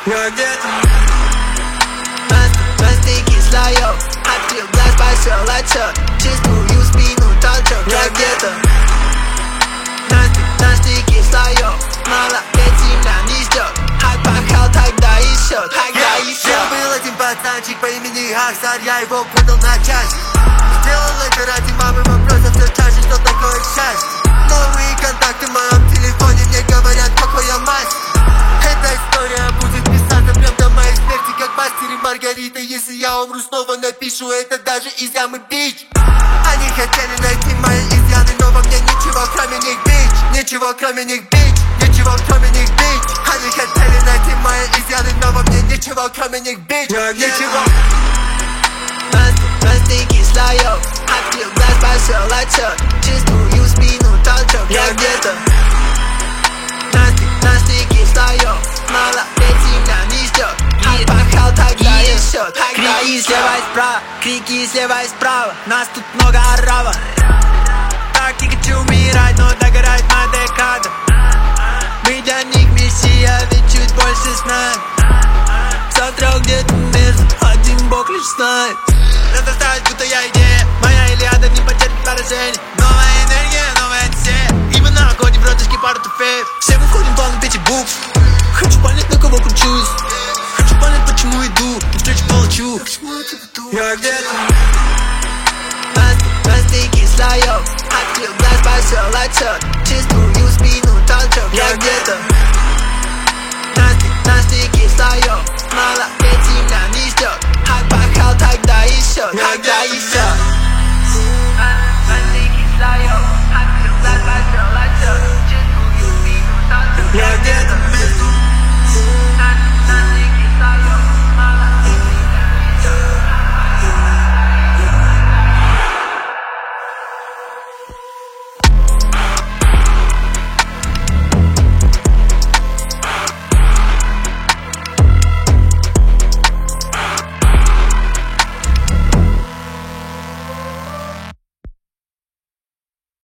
Я где-то на стыке слоев. Открыл глаз, пошел отчет. Чистую спину толчок. Я где-то на стыке слоев. Молодец, земля не ждет. Отпахал тогда еще. Я был один пацанчик по имени Ахсар. Я его продал на чашке. Сделал это ради мамы, вопросов все чаще, что такое счастье. Новые контакты в моем телефоне мне говорят, какой я мастер. Эта история будет писаться прям до моей смерти, как мастер и Маргарита. Если я умру, снова напишу это даже из ямы бич. Они хотели найти мои изъяны, но во мне ничего кроме них бич. Ничего кроме них бич, ничего кроме них бич. Они хотели найти мои изъяны, но во мне ничего кроме них бич. Ничего. На стыке слоев. Открыл глаз, пошел отчет. Чистую спину толчок. Я где-то на стыке слоев. Молодец, земля не ждет. Отпахал тогда еще. Крики слева и справа, крики слева и справа. Нас тут много арабов. Так не хочу умирать, но догорает моя декада. Мы для них мессия, ведь чуть больше знает. Завтра где-то между один бог лишь знает. Надо ставить, будто я идея. Моя Илиада не потерпит поражение. Новая энергия, новая цель. И мы на охоте в роточке пару трофеев. Все выходим в план 5 букв. Хочу понять, на кого кручусь. Хочу понять, почему иду. Навстречу получу. Я где-то на стыке слоев. Открыл глаз, пошел отчет.